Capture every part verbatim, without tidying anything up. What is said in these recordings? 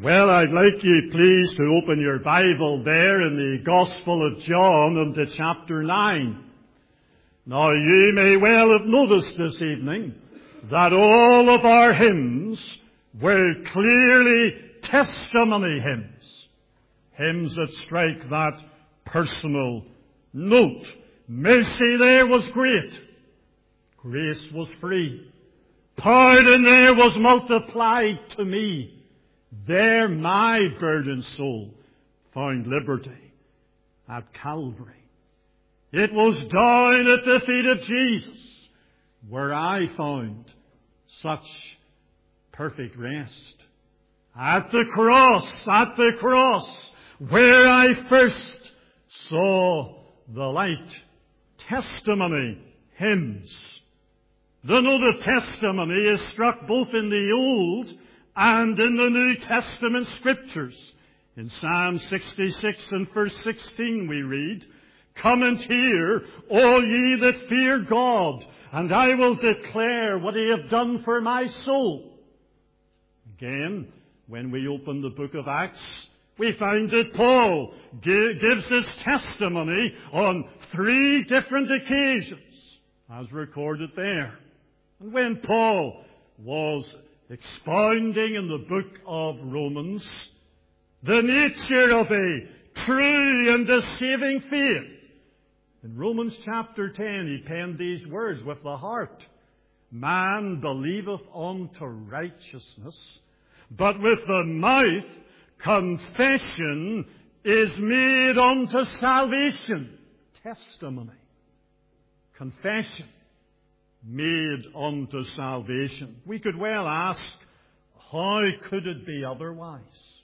Well, I'd like you, please, to open your Bible there in the Gospel of John into chapter nine. Now, you may well have noticed this evening that all of our hymns were clearly testimony hymns. Hymns that strike that personal note. Mercy there was great. Grace was free. Pardon there was multiplied to me. There my burdened soul found liberty at Calvary. It was down at the feet of Jesus where I found such perfect rest. At the cross, at the cross, where I first saw the light. Testimony hymns. The note of testimony is struck both in the Old and in the New Testament Scriptures. In Psalm sixty-six and verse sixteen we read, "Come and hear, all ye that fear God, and I will declare what he hath done for my soul." Again, when we open the book of Acts, we find that Paul gives his testimony on three different occasions, as recorded there. And when Paul was expounding in the book of Romans the nature of a true and a saving faith, in Romans chapter ten he penned these words, "With the heart man believeth unto righteousness, but with the mouth confession is made unto salvation." Testimony. Confession. Made unto salvation. We could well ask, how could it be otherwise?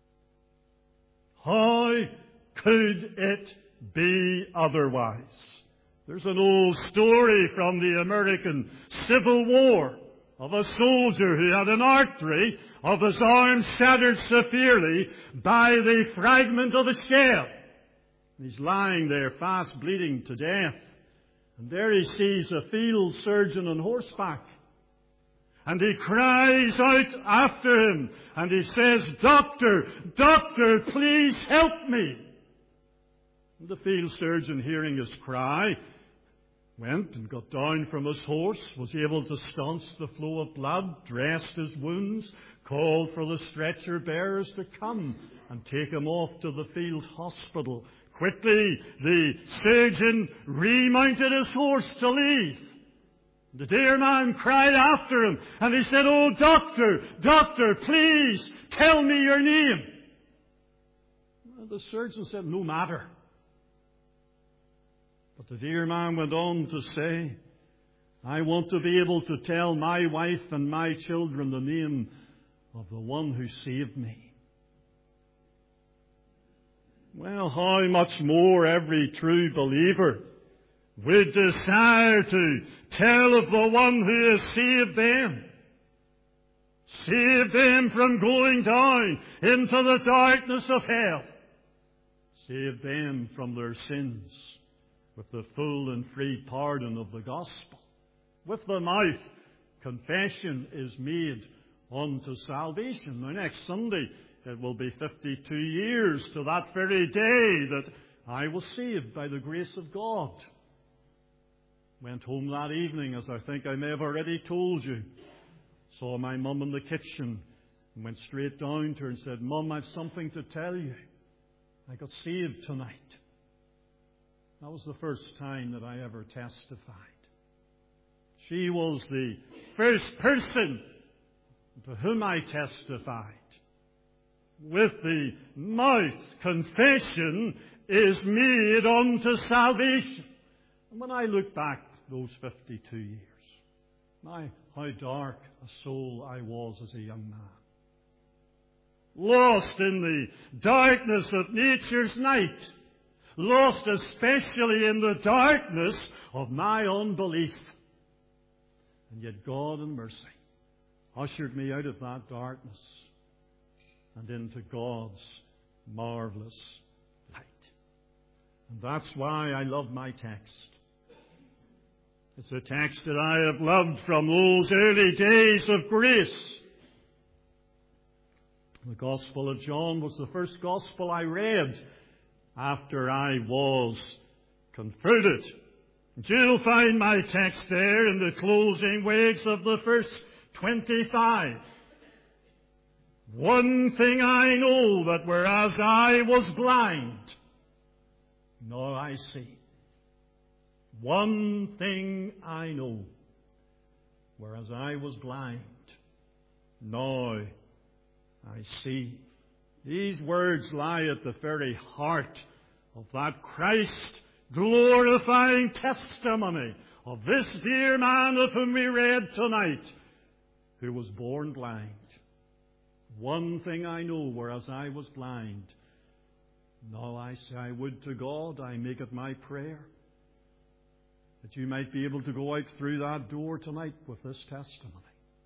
How could it be otherwise? There's an old story from the American Civil War of a soldier who had an artery of his arm shattered severely by the fragment of a shell. He's lying there fast bleeding to death. And there he sees a field surgeon on horseback. And he cries out after him. And he says, "Doctor, doctor, please help me." And the field surgeon, hearing his cry, went and got down from his horse, was able to staunch the flow of blood, dressed his wounds, called for the stretcher bearers to come and take him off to the field hospital. Quickly, the surgeon remounted his horse to leave. The dear man cried after him, and he said, "Oh, doctor, doctor, please tell me your name." Well, the surgeon said, "No matter." But the dear man went on to say, "I want to be able to tell my wife and my children the name of the one who saved me." Well, how much more every true believer would desire to tell of the one who has saved them. Saved them from going down into the darkness of hell. Saved them from their sins with the full and free pardon of the gospel. With the mouth, confession is made unto salvation. Now, next Sunday, it will be fifty-two years to that very day that I was saved by the grace of God. Went home that evening, as I think I may have already told you. Saw my mum in the kitchen and went straight down to her and said, "Mum, I've something to tell you. I got saved tonight." That was the first time that I ever testified. She was the first person to whom I testified. With the mouth, confession is made unto salvation. And when I look back those fifty-two years, my, how dark a soul I was as a young man. Lost in the darkness of nature's night. Lost especially in the darkness of my unbelief. And yet God in mercy ushered me out of that darkness and into God's marvelous light. And that's why I love my text. It's a text that I have loved from those early days of grace. The Gospel of John was the first Gospel I read after I was converted. You'll find my text there in the closing words of the first twenty-five. One thing I know, that whereas I was blind, now I see. One thing I know, whereas I was blind, now I see. These words lie at the very heart of that Christ-glorifying testimony of this dear man of whom we read tonight, who was born blind. One thing I know, whereas I was blind, now I say, I would to God, I make it my prayer, that you might be able to go out through that door tonight with this testimony.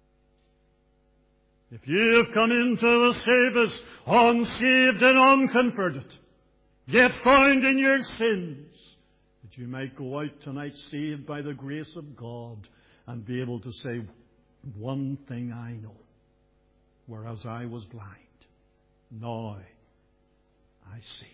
If you have come into the service unsaved and unconverted, yet found in your sins, that you might go out tonight saved by the grace of God and be able to say, one thing I know, whereas I was blind, now I see.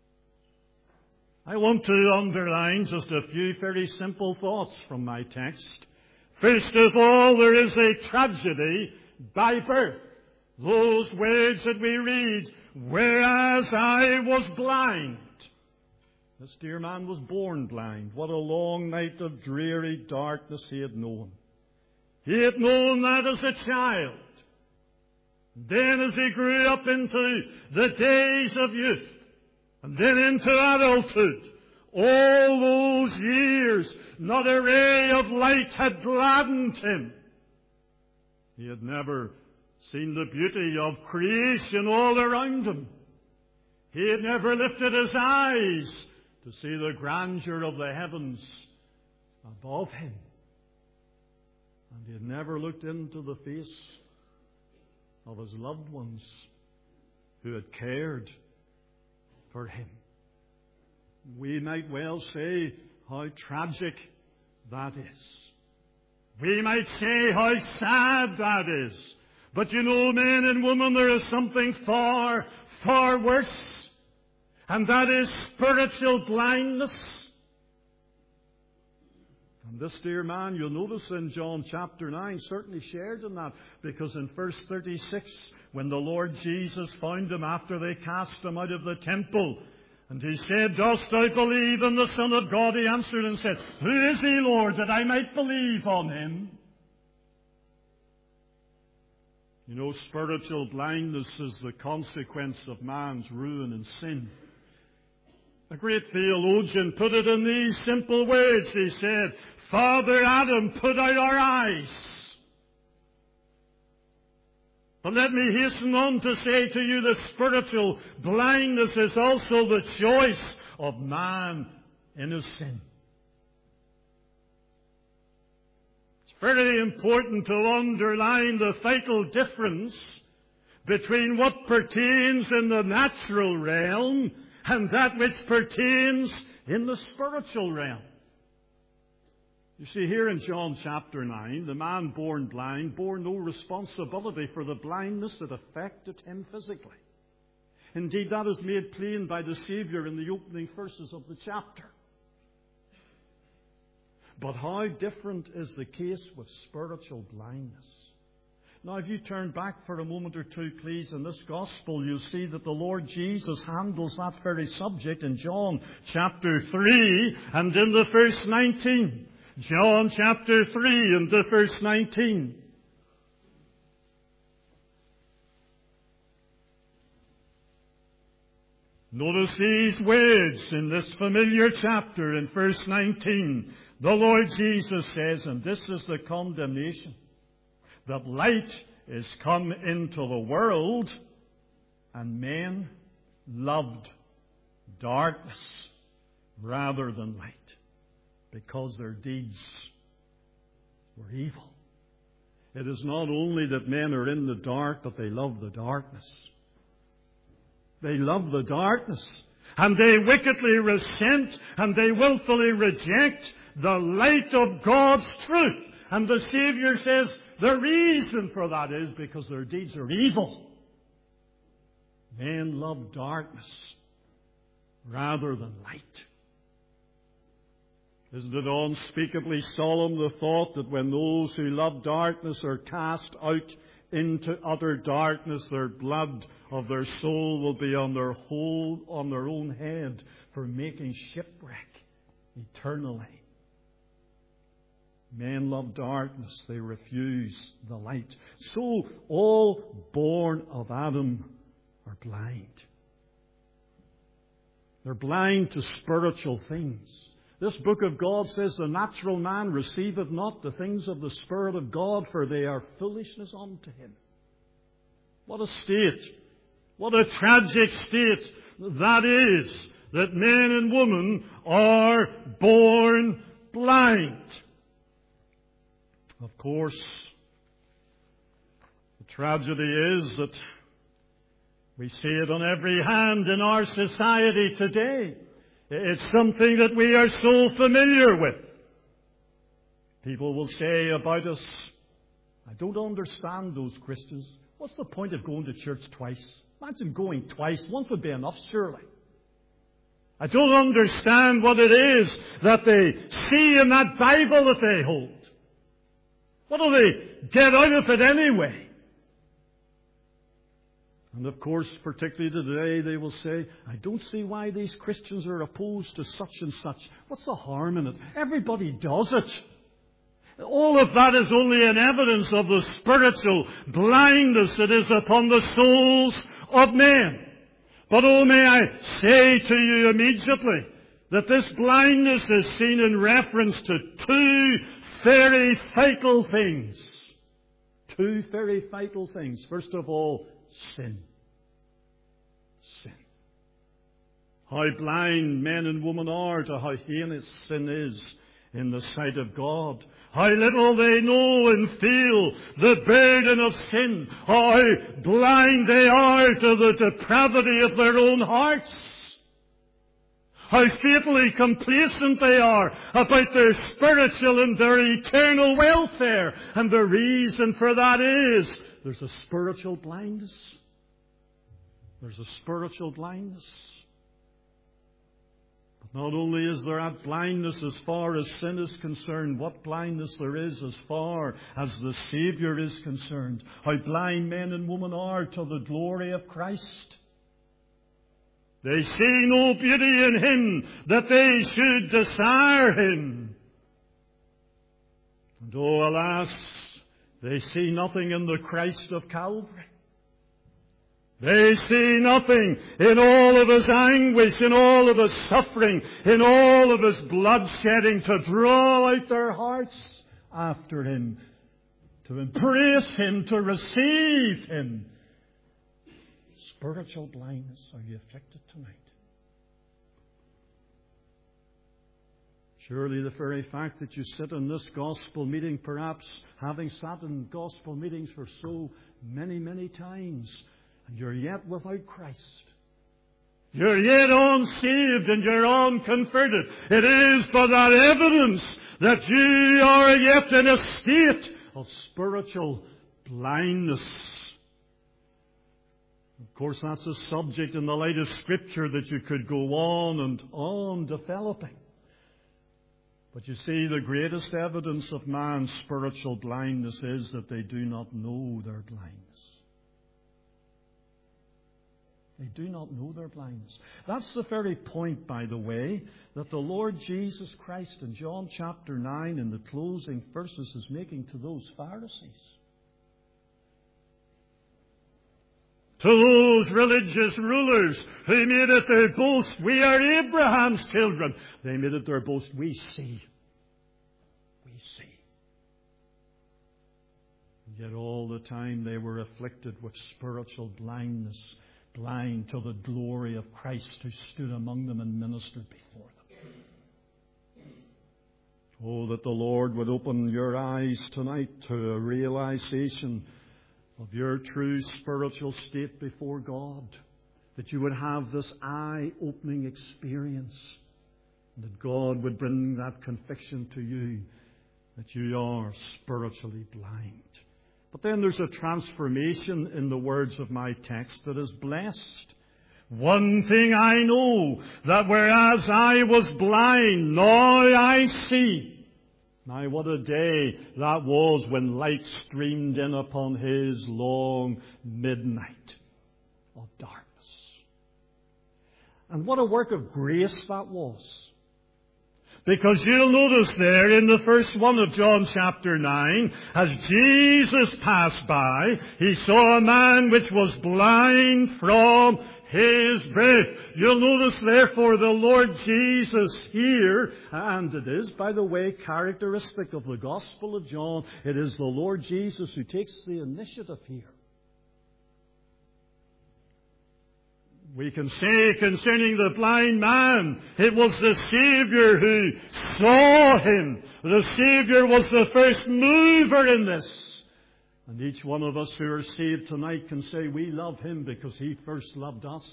I want to underline just a few very simple thoughts from my text. First of all, there is a tragedy by birth. Those words that we read, whereas I was blind. This dear man was born blind. What a long night of dreary darkness he had known. He had known that as a child. Then as he grew up into the days of youth, and then into adulthood, all those years, not a ray of light had gladdened him. He had never seen the beauty of creation all around him. He had never lifted his eyes to see the grandeur of the heavens above him. And he had never looked into the face of his loved ones who had cared for him. We might well say how tragic that is. We might say how sad that is. But you know, men and women, there is something far, far worse. And that is spiritual blindness. And this dear man, you'll notice in John chapter nine, certainly shared in that. Because in verse thirty-six, when the Lord Jesus found him after they cast him out of the temple, and he said, dost thou believe in the Son of God? He answered and said, who is he, Lord, that I might believe on him? You know, spiritual blindness is the consequence of man's ruin and sin. A great theologian put it in these simple words. He said, Father Adam put out our eyes. But let me hasten on to say to you that spiritual blindness is also the choice of man in his sin. It's very important to underline the vital difference between what pertains in the natural realm and that which pertains in the spiritual realm. You see, here in John chapter nine, the man born blind bore no responsibility for the blindness that affected him physically. Indeed, that is made plain by the Saviour in the opening verses of the chapter. But how different is the case with spiritual blindness? Now, if you turn back for a moment or two, please, in this Gospel, you'll see that the Lord Jesus handles that very subject in John chapter three and in the verse nineteen. John chapter three and the verse nineteen. Notice these words in this familiar chapter in verse nineteen. The Lord Jesus says, and this is the condemnation, that light is come into the world, and men loved darkness rather than light, because their deeds were evil. It is not only that men are in the dark, but they love the darkness. They love the darkness. And they wickedly resent and they willfully reject the light of God's truth. And the Saviour says the reason for that is because their deeds are evil. Men love darkness rather than light. Isn't it unspeakably solemn, the thought that when those who love darkness are cast out into utter darkness, their blood of their soul will be on their whole, on their own head for making shipwreck eternally. Men love darkness, they refuse the light. So all born of Adam are blind. They're blind to spiritual things. This book of God says, the natural man receiveth not the things of the Spirit of God, for they are foolishness unto him. What a state, what a tragic state that is, that men and women are born blind. Of course, the tragedy is that we see it on every hand in our society today. It's something that we are so familiar with. People will say about us, I don't understand those Christians. What's the point of going to church twice? Imagine going twice. Once would be enough, surely. I don't understand what it is that they see in that Bible that they hold. What do they get out of it anyway? And of course, particularly today, they will say, I don't see why these Christians are opposed to such and such. What's the harm in it? Everybody does it. All of that is only an evidence of the spiritual blindness that is upon the souls of men. But oh, may I say to you immediately that this blindness is seen in reference to two very vital things. Two very vital things. First of all, sin. Sin. How blind men and women are to how heinous sin is in the sight of God. How little they know and feel the burden of sin. How blind they are to the depravity of their own hearts. How fatally complacent they are about their spiritual and their eternal welfare. And the reason for that is there's a spiritual blindness. There's a spiritual blindness. But not only is there that blindness as far as sin is concerned, what blindness there is as far as the Saviour is concerned. How blind men and women are to the glory of Christ. They see no beauty in Him that they should desire Him. And oh, alas, they see nothing in the Christ of Calvary. They see nothing in all of His anguish, in all of His suffering, in all of His bloodshedding to draw out their hearts after Him, to embrace Him, to receive Him. Spiritual blindness. Are you afflicted tonight? Surely the very fact that you sit in this gospel meeting, perhaps having sat in gospel meetings for so many, many times, and you're yet without Christ. You're yet unsaved and you're unconverted. It is but that evidence that you are yet in a state of spiritual blindness. Of course, that's a subject in the light of Scripture that you could go on and on developing. But you see, the greatest evidence of man's spiritual blindness is that they do not know their blindness. They do not know their blindness. That's the very point, by the way, that the Lord Jesus Christ in John chapter nine in the closing verses is making to those Pharisees. To those religious rulers who made it their boast, we are Abraham's children. They made it their boast, we see. We see. And yet all the time they were afflicted with spiritual blindness, blind to the glory of Christ who stood among them and ministered before them. Oh, that the Lord would open your eyes tonight to a realization of your true spiritual state before God, that you would have this eye-opening experience, and that God would bring that conviction to you that you are spiritually blind. But then there's a transformation in the words of my text that is blessed. One thing I know, that whereas I was blind, now I see. Now what a day that was when light streamed in upon his long midnight of darkness. And what a work of grace that was. Because you'll notice there in the first one of John chapter nine, as Jesus passed by, he saw a man which was blind from his birth. You'll notice therefore the Lord Jesus here, and it is, by the way, characteristic of the Gospel of John, it is the Lord Jesus who takes the initiative here. We can say concerning the blind man, it was the Savior who saw him. The Savior was the first mover in this. And each one of us who are saved tonight can say we love him because he first loved us.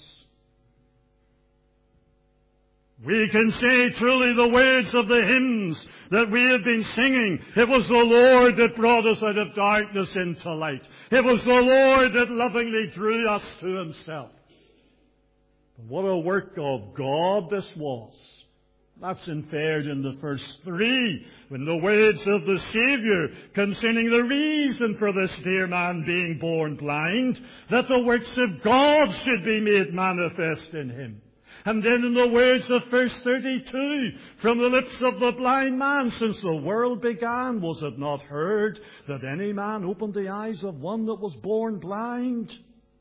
We can say truly the words of the hymns that we have been singing. It was the Lord that brought us out of darkness into light. It was the Lord that lovingly drew us to himself. What a work of God this was. That's inferred in the first three, when the words of the Savior concerning the reason for this dear man being born blind, that the works of God should be made manifest in him. And then in the words of verse thirty-two, from the lips of the blind man, since the world began, was it not heard that any man opened the eyes of one that was born blind?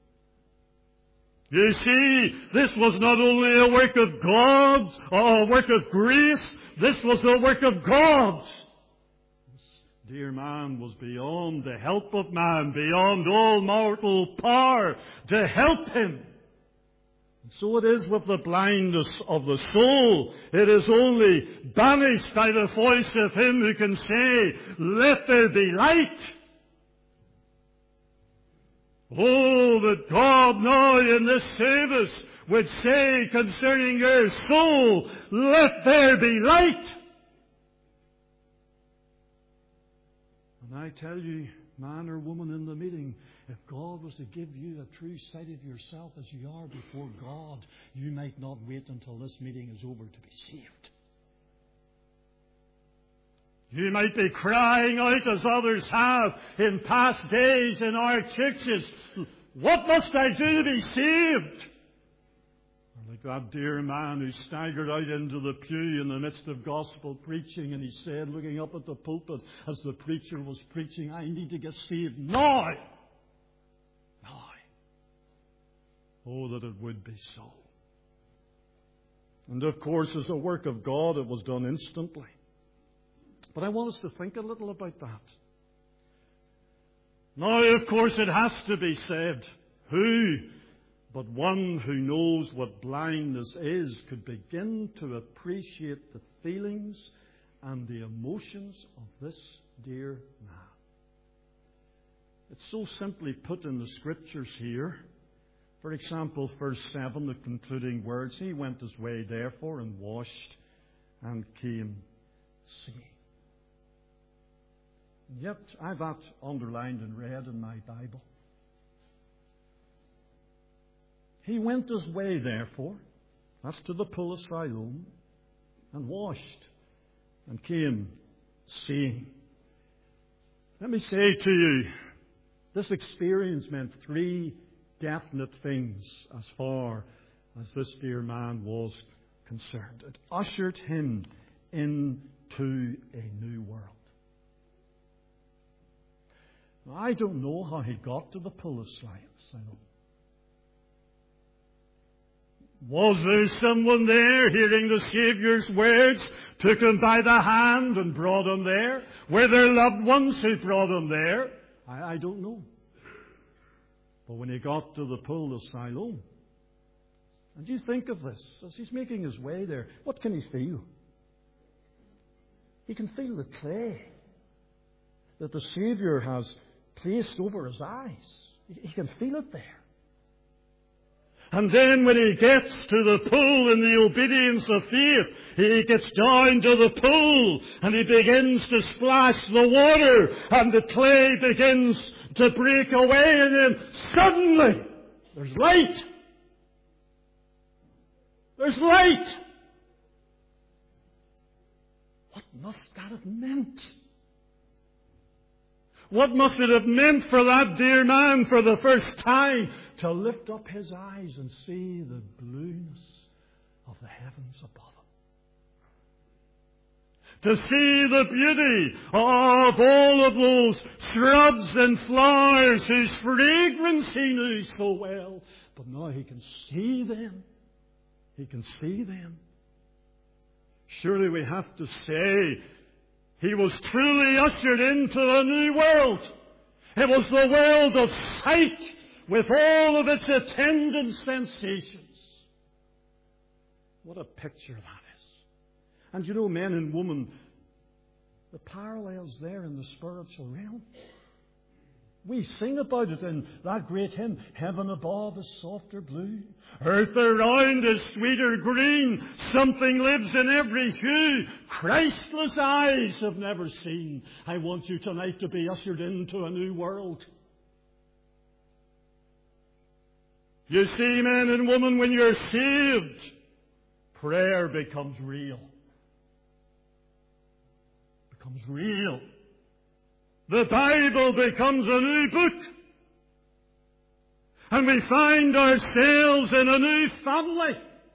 You see, this was not only a work of God, or a work of grace, this was a work of God. This dear man was beyond the help of man, beyond all mortal power to help him. And so it is with the blindness of the soul. It is only banished by the voice of him who can say, "Let there be light." Oh, that God now in this service would say concerning your soul, "Let there be light." And I tell you, man or woman in the meeting, if God was to give you a true sight of yourself as you are before God, you might not wait until this meeting is over to be saved. You might be crying out as others have in past days in our churches, "What must I do to be saved?" Or like that dear man who staggered out into the pew in the midst of gospel preaching, and he said, looking up at the pulpit as the preacher was preaching, "I need to get saved now. Now." Oh, that it would be so. And of course, as a work of God, it was done instantly. But I want us to think a little about that. Now, of course, it has to be said, who but one who knows what blindness is could begin to appreciate the feelings and the emotions of this dear man. It's so simply put in the Scriptures here. For example, verse seven, the concluding words, "He went his way, therefore, and washed, and came seeing." Yet, I've that underlined in red in my Bible. He went his way, therefore, that's to the pool of Siloam, and washed, and came seeing. Let me say to you, this experience meant three definite things as far as this dear man was concerned. It ushered him into a new world. I don't know how he got to the pool of Siloam. Was there someone there hearing the Saviour's words, took him by the hand and brought him there? Were there loved ones who brought him there? I, I don't know. But when he got to the pool of Siloam, and you think of this, as he's making his way there, what can he feel? He can feel the clay that the Saviour has placed over his eyes. He can feel it there. And then when he gets to the pool in the obedience of faith, he gets down to the pool and he begins to splash the water and the clay begins to break away, and then suddenly there's light. There's light. What must that have meant? What must it have meant for that dear man for the first time to lift up his eyes and see the blueness of the heavens above him? To see the beauty of all of those shrubs and flowers whose fragrance he knew so well. But now he can see them. He can see them. Surely we have to say, he was truly ushered into a new world. It was the world of sight with all of its attendant sensations. What a picture that is. And you know, men and women, the parallels there in the spiritual realm. We sing about it in that great hymn, Heaven above is softer blue, earth around is sweeter green, something lives in every hue, Christless eyes have never seen. I want you tonight to be ushered into a new world. You see, men and women, when you're saved, prayer becomes real. Becomes real. The Bible becomes a new book. And we find ourselves in a new family.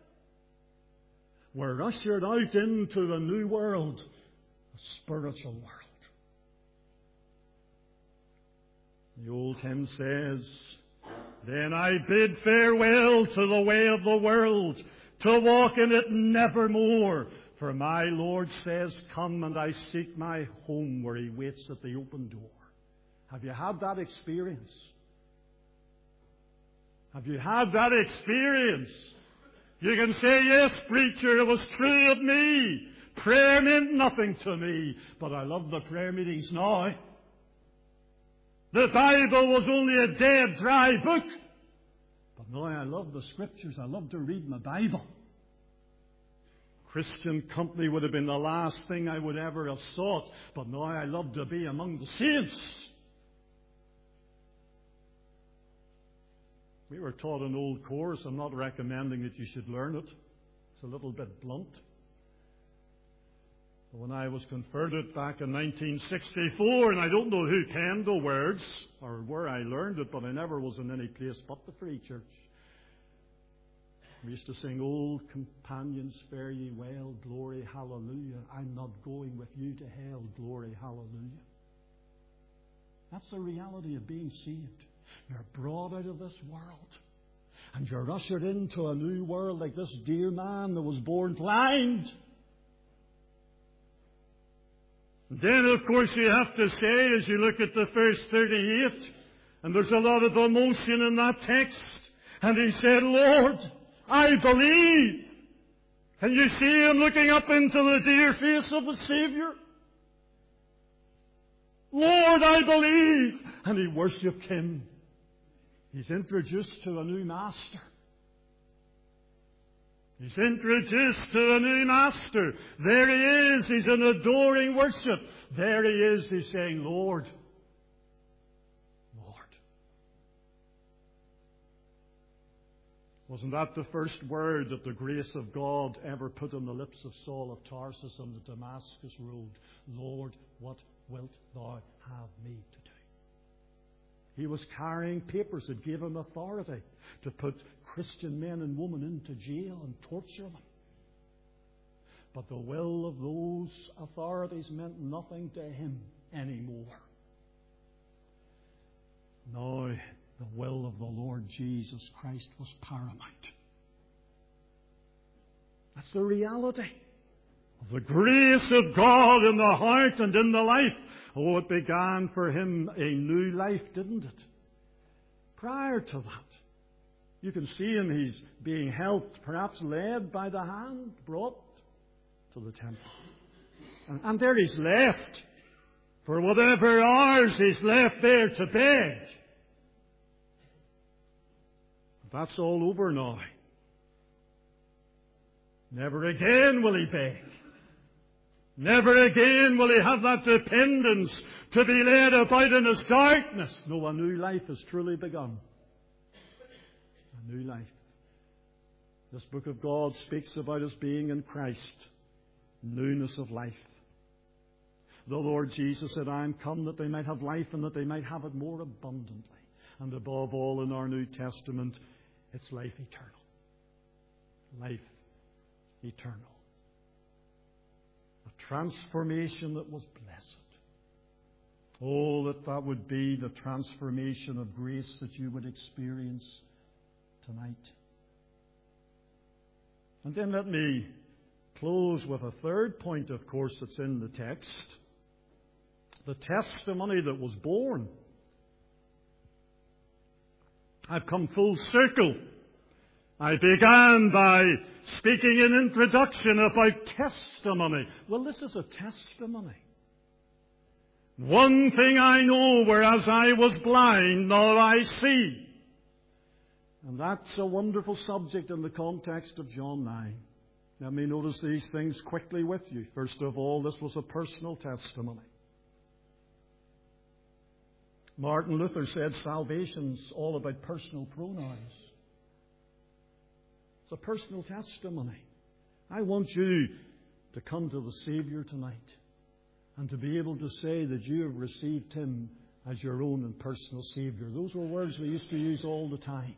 We're ushered out into a new world, a spiritual world. The old hymn says, then I bid farewell to the way of the world, to walk in it nevermore. For my Lord says, come, and I seek my home where he waits at the open door. Have you had that experience? Have you had that experience? You can say, yes, preacher, it was true of me. Prayer meant nothing to me, but I love the prayer meetings now. The Bible was only a dead, dry book. But now I love the Scriptures. I love to read my Bible. Christian company would have been the last thing I would ever have sought, but now I love to be among the saints. We were taught an old course. I'm not recommending that you should learn it. It's a little bit blunt. But when I was converted back in nineteen sixty-four, and I don't know who penned the words or where I learned it, but I never was in any place but the Free Church. We used to sing, old companions, fare ye well, glory, hallelujah. I'm not going with you to hell, glory, hallelujah. That's the reality of being saved. You're brought out of this world, and you're ushered into a new world like this dear man that was born blind. And then, of course, you have to say, as you look at the verse thirty-eight, and there's a lot of emotion in that text, and he said, Lord, I believe. Can you see him looking up into the dear face of the Savior? Lord, I believe. And he worshipped him. He's introduced to a new master. He's introduced to a new master. There he is. He's in adoring worship. There he is. He's saying, Lord, wasn't that the first word that the grace of God ever put on the lips of Saul of Tarsus on the Damascus road? Lord, what wilt thou have me to do? He was carrying papers that gave him authority to put Christian men and women into jail and torture them. But the will of those authorities meant nothing to him anymore. Now, the will of the Lord Jesus Christ was paramount. That's the reality of the grace of God in the heart and in the life. Oh, it began for him a new life, didn't it? Prior to that, you can see him, he's being helped, perhaps led by the hand, brought to the temple. And, and there he's left. For whatever hours he's left there to beg. that's all over now. Never again will he beg. Never again will he have that dependence to be led about in his darkness. No, a new life has truly begun. A new life. This book of God speaks about us being in Christ. Newness of life. The Lord Jesus said, I am come that they might have life and that they might have it more abundantly. And above all, in our New Testament, it's life eternal. Life eternal. A transformation that was blessed. Oh, that that would be the transformation of grace that you would experience tonight. And then let me close with a third point, of course, that's in the text. The testimony that was born. I've come full circle. I began by speaking in introduction about testimony. Well, this is a testimony. One thing I know, whereas I was blind, now I see. And that's a wonderful subject in the context of John nine. Let me notice these things quickly with you. First of all, this was a personal testimony. Martin Luther said salvation's all about personal pronouns. It's a personal testimony. I want you to come to the Savior tonight and to be able to say that you have received Him as your own and personal Savior. Those were words we used to use all the time.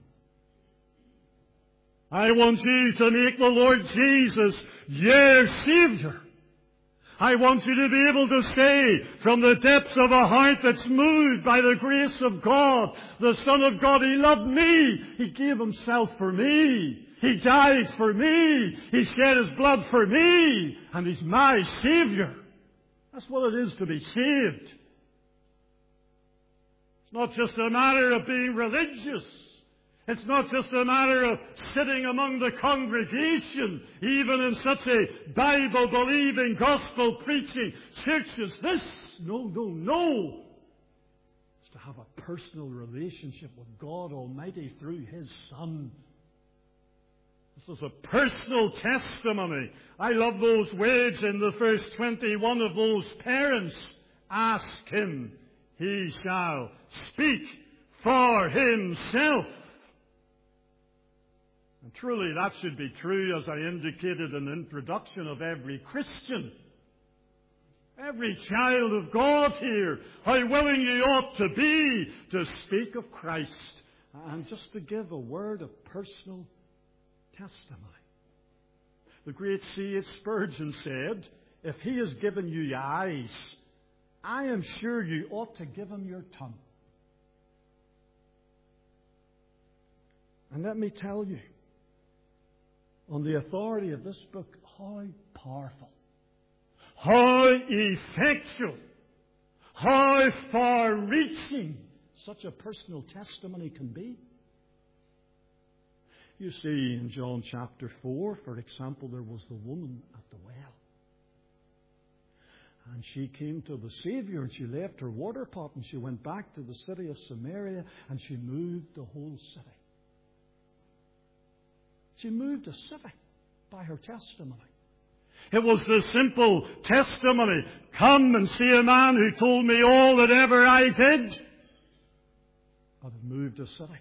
I want you to make the Lord Jesus your Savior. I want you to be able to say from the depths of a heart that's moved by the grace of God, the Son of God, He loved me. He gave Himself for me. He died for me. He shed His blood for me. And He's my Savior. That's what it is to be saved. It's not just a matter of being religious. It's not just a matter of sitting among the congregation, even in such a Bible-believing, gospel-preaching church as this. No, no, no. It's to have a personal relationship with God Almighty through His Son. This is a personal testimony. I love those words in the verse twenty-one of those parents. Ask Him, He shall speak for Himself. And truly that should be true, as I indicated in the introduction, of every Christian. Every child of God here, how willing you ought to be to speak of Christ and just to give a word of personal testimony. The great C H Spurgeon said, if He has given you eyes, I am sure you ought to give Him your tongue. And let me tell you, on the authority of this book, how powerful, how effectual, how far-reaching such a personal testimony can be. You see, in John chapter four, for example, there was the woman at the well. And she came to the Savior and she left her water pot and she went back to the city of Samaria and she moved the whole city. She moved a city by her testimony. It was the simple testimony. Come and see a man who told me all that ever I did. But it moved a city.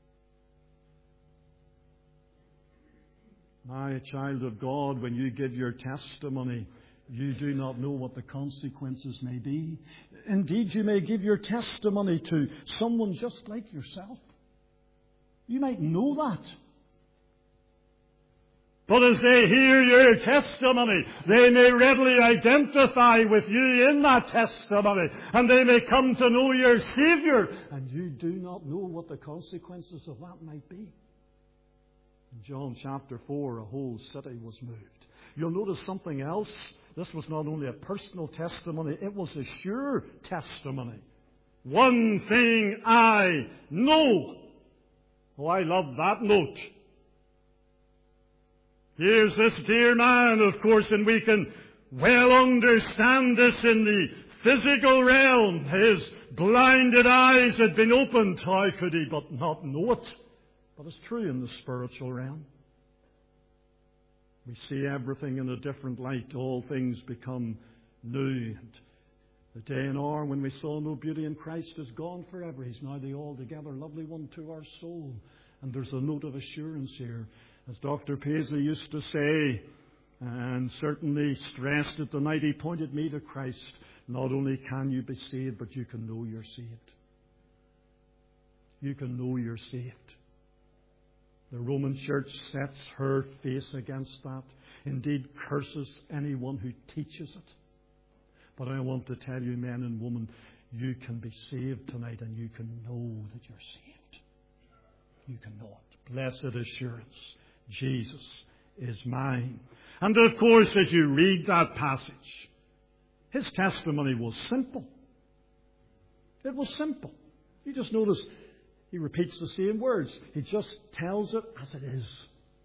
My child of God, when you give your testimony, you do not know what the consequences may be. Indeed, you may give your testimony to someone just like yourself. You might know that. But as they hear your testimony, they may readily identify with you in that testimony, and they may come to know your Savior, and you do not know what the consequences of that might be. In John chapter four, a whole city was moved. You'll notice something else. This was not only a personal testimony, it was a sure testimony. One thing I know. Oh, I love that note. Here's this dear man, of course, and we can well understand this in the physical realm. His blinded eyes had been opened. How could he but not know it? But it's true in the spiritual realm. We see everything in a different light. All things become new. And the day and hour when we saw no beauty in Christ is gone forever. He's now the altogether lovely one to our soul. And there's a note of assurance here. As Doctor Paisley used to say, and certainly stressed it the night he pointed me to Christ, not only can you be saved, but you can know you're saved. You can know you're saved. The Roman Church sets her face against that. Indeed, curses anyone who teaches it. But I want to tell you, men and women, you can be saved tonight and you can know that you're saved. You can know it. Blessed assurance. Jesus is mine. And of course, as you read that passage, his testimony was simple. It was simple. You just notice he repeats the same words. He just tells it as it is.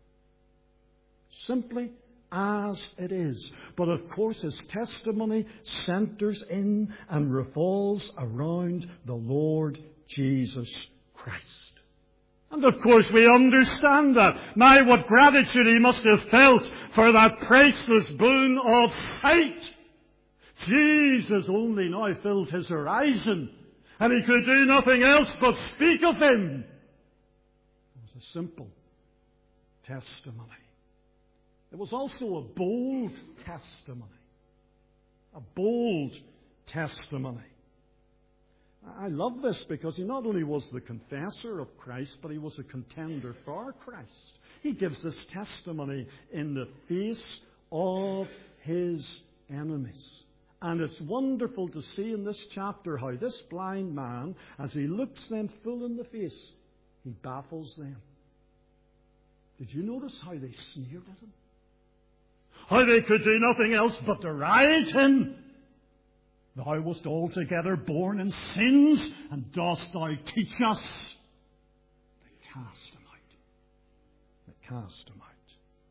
Simply as it is. But of course his testimony centers in and revolves around the Lord Jesus Christ. And of course we understand that. My, what gratitude he must have felt for that priceless boon of sight. Jesus only now filled his horizon, and he could do nothing else but speak of him. It was a simple testimony. It was also a bold testimony. A bold testimony. I love this because he not only was the confessor of Christ, but he was a contender for Christ. He gives this testimony in the face of his enemies. And it's wonderful to see in this chapter how this blind man, as he looks them full in the face, he baffles them. Did you notice how they sneered at him? How they could do nothing else but deride him? Thou wast altogether born in sins, and dost thou teach us? They cast him out. They cast him out.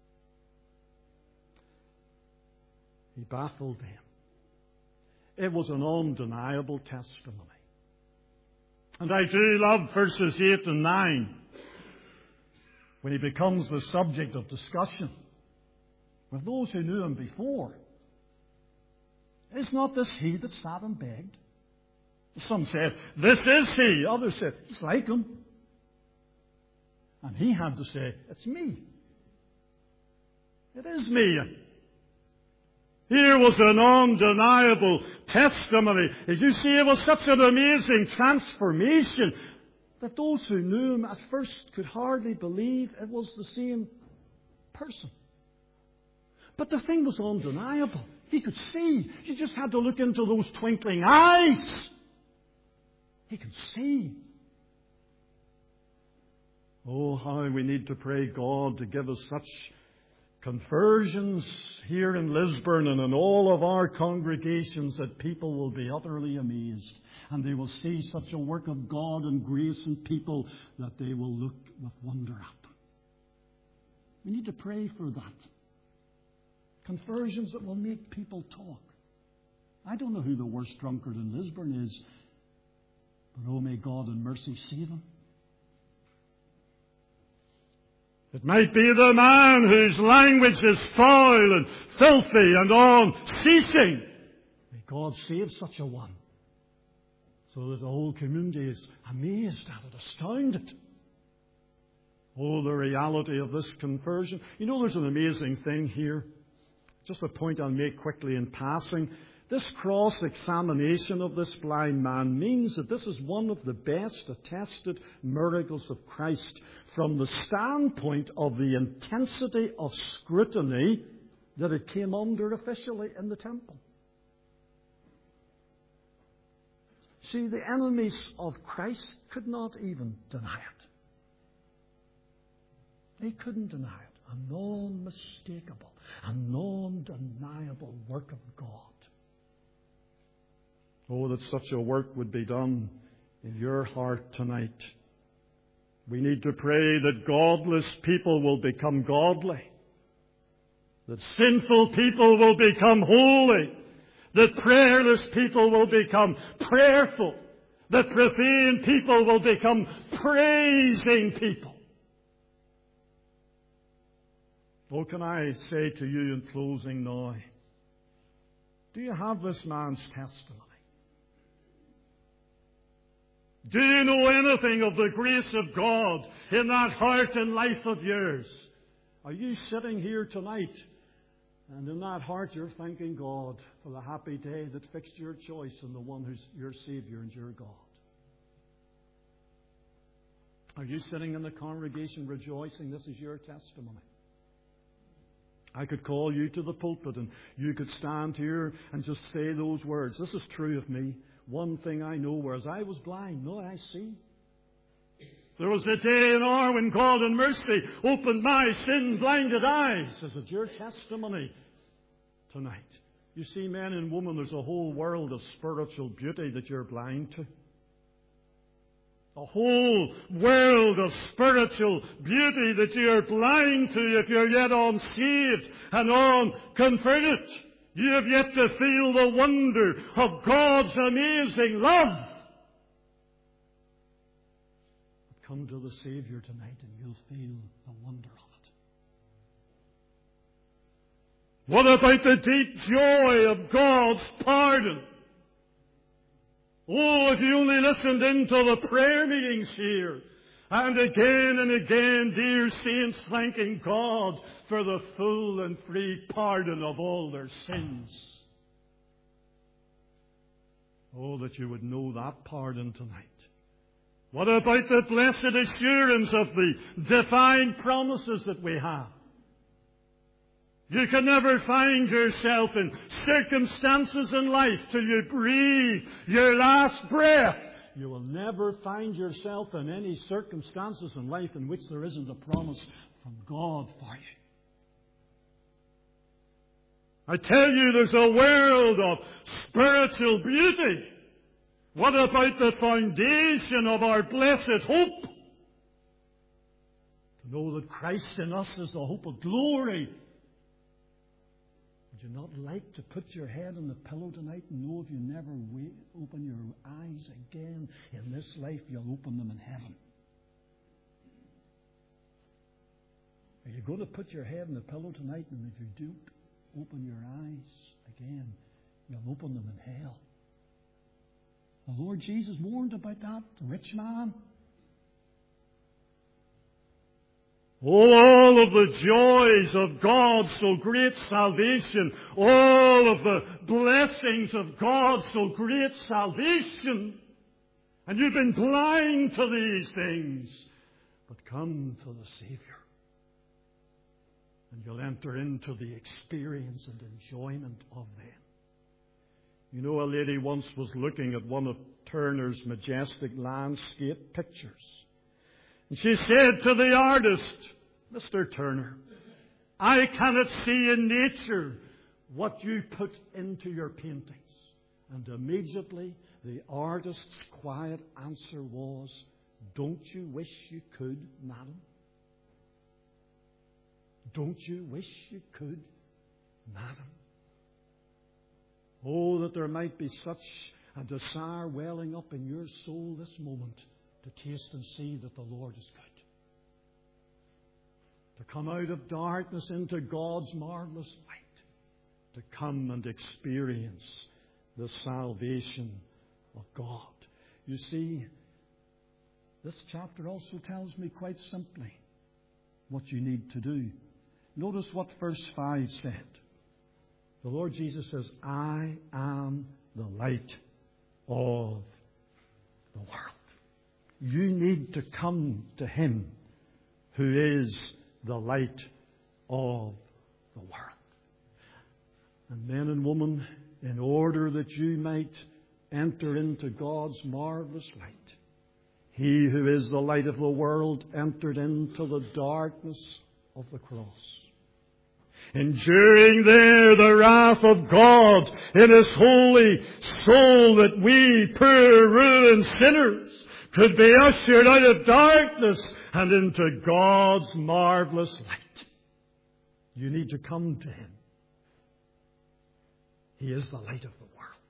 He baffled them. It was an undeniable testimony. And I do love verses eight and nine, when he becomes the subject of discussion with those who knew him before. Is not this he that sat and begged? Some said, this is he. Others said, he's like him. And he had to say, it's me. It is me. Here was an undeniable testimony. As you see, it was such an amazing transformation that those who knew him at first could hardly believe it was the same person. But the thing was undeniable. He could see. You just had to look into those twinkling eyes. He could see. Oh, how we need to pray God to give us such conversions here in Lisburn and in all of our congregations that people will be utterly amazed. And they will see such a work of God and grace in people that they will look with wonder at them. We need to pray for that. Conversions that will make people talk. I don't know who the worst drunkard in Lisburn is, but oh, may God in mercy save him. It might be the man whose language is foul and filthy and unceasing. May God save such a one, so that the whole community is amazed at it, astounded. Oh, the reality of this conversion. You know, there's an amazing thing here. Just a point I'll make quickly in passing. This cross-examination of this blind man means that this is one of the best attested miracles of Christ from the standpoint of the intensity of scrutiny that it came under officially in the temple. See, the enemies of Christ could not even deny it. They couldn't deny it. A non-mistakable, a non-deniable work of God. Oh, that such a work would be done in your heart tonight. We need to pray that godless people will become godly, that sinful people will become holy, that prayerless people will become prayerful, that profane people will become praising people. Oh, can I say to you in closing now, do you have this man's testimony? Do you know anything of the grace of God in that heart and life of yours? Are you sitting here tonight, and in that heart you're thanking God for the happy day that fixed your choice in the one who's your Savior and your God? Are you sitting in the congregation rejoicing this is your testimony? I could call you to the pulpit and you could stand here and just say those words. This is true of me. One thing I know, whereas I was blind, now I see. There was a day and hour when God in mercy opened my sin-blinded eyes. Is it your testimony tonight? You see, men and women, there's a whole world of spiritual beauty that you're blind to. A whole world of spiritual beauty that you're blind to if you're yet unsaved and unconverted. You have yet to feel the wonder of God's amazing love. Come to the Savior tonight and you'll feel the wonder of it. What about the deep joy of God's pardon? Oh, if you only listened into the prayer meetings here, and again and again, dear saints, thanking God for the full and free pardon of all their sins. Oh, that you would know that pardon tonight. What about the blessed assurance of the divine promises that we have? You can never find yourself in circumstances in life till you breathe your last breath. You will never find yourself in any circumstances in life in which there isn't a promise from God for you. I tell you, there's a world of spiritual beauty. What about the foundation of our blessed hope? To know that Christ in us is the hope of glory. Would you not like to put your head on the pillow tonight and know if you never wait, open your eyes again in this life, you'll open them in heaven? Are you going to put your head on the pillow tonight, and if you don't open your eyes again, you'll open them in hell? The Lord Jesus warned about that, the rich man. Oh, all of the joys of God's so great salvation, all of the blessings of God's so great salvation. And you've been blind to these things. But come to the Savior, and you'll enter into the experience and enjoyment of them. You know, a lady once was looking at one of Turner's majestic landscape pictures. And she said to the artist, Mister Turner, I cannot see in nature what you put into your paintings. And immediately the artist's quiet answer was, don't you wish you could, madam? Don't you wish you could, madam? Oh, that there might be such a desire welling up in your soul this moment to taste and see that the Lord is good. To come out of darkness into God's marvelous light. To come and experience the salvation of God. You see, this chapter also tells me quite simply what you need to do. Notice what verse five said. The Lord Jesus says, I am the light of the world. You need to come to Him who is the light of the world. And men and women, in order that you might enter into God's marvelous light, He who is the light of the world entered into the darkness of the cross, enduring there the wrath of God in His holy soul, that we, poor ruined sinners, could be ushered out of darkness and into God's marvelous light. You need to come to Him. He is the light of the world.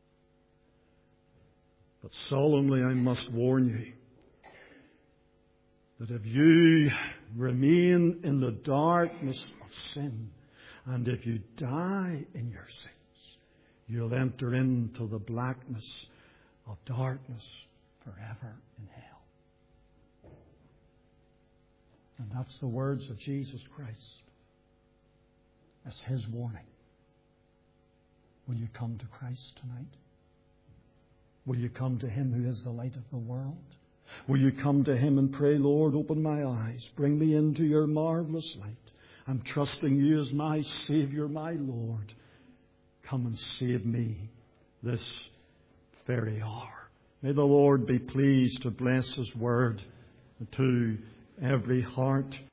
But solemnly I must warn you that if you remain in the darkness of sin. And if you die in your sins, you'll enter into the blackness of darkness forever in hell. And that's the words of Jesus Christ. That's His warning. Will you come to Christ tonight? Will you come to Him who is the light of the world? Will you come to Him and pray, Lord, open my eyes. Bring me into your marvelous light. I'm trusting you as my Savior, my Lord. Come and save me this very hour. May the Lord be pleased to bless His word to every heart.